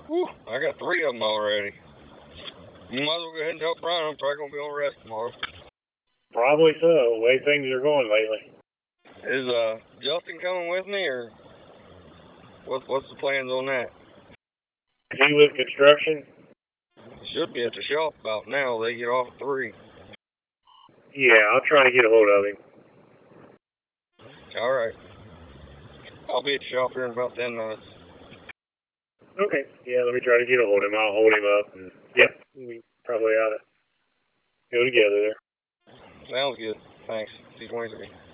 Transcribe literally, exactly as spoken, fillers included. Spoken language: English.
Whew, I got three of them already. You might as well go ahead and tell Brian I'm probably going to be on rest tomorrow. Probably so, the way things are going lately. Is uh Justin coming with me, or what, what's the plans on that? Is he with construction? Should be at the shop about now. They get off at three. Yeah, I'll try to get a hold of him. All right. I'll be at the shop here in about ten minutes. Okay. Yeah, let me try to get a hold of him. I'll hold him up. And, yep, we probably ought to go together there. Sounds good. Thanks. See you Wednesday.